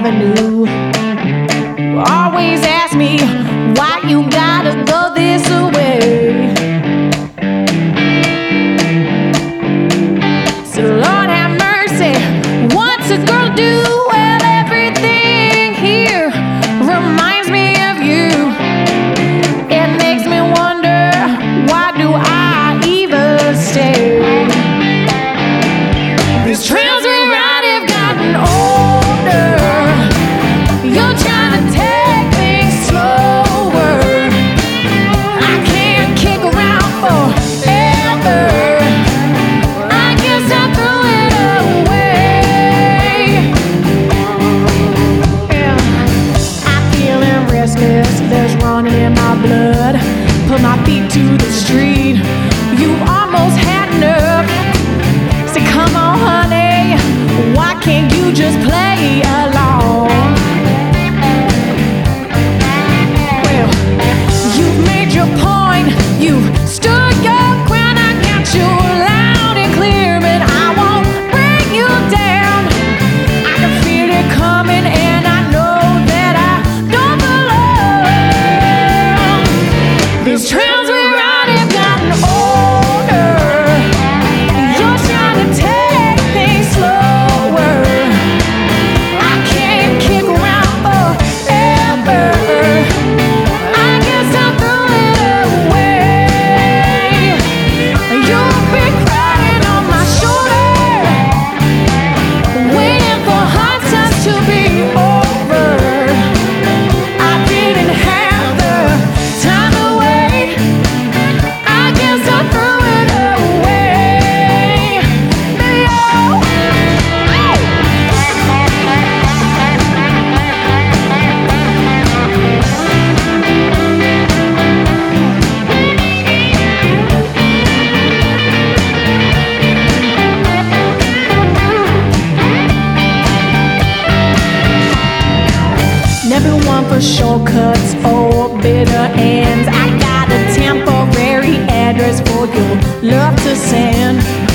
Avenue. Always ask me why you gotta go this way. So Lord have mercy, what's a girl do? Well, everything here reminds me of you. It makes me wonder, why do I even stay? These trails we ride have gotten older. You're trying to take things slower. I can't kick around forever. I guess I threw it away. Yeah. I'm feeling restless, there's running in my blood. Put my feet to the street. You've almost had enough. Say, come on, honey, why can't you just play along? Well, you've made your point, you've stood your ground. I got you loud and clear, but I won't bring you down. I can feel it coming, and I know that I don't belong. These trails we ride have gotten older. You're trying to take things slower. I can't kick around forever. I guess I threw it away. You've been crying on my shoulder, waiting for hard times to be over. I didn't have the time to wait. I guess I threw it away. Never one for shortcuts or bitter ends. I got a temporary address for your love to send.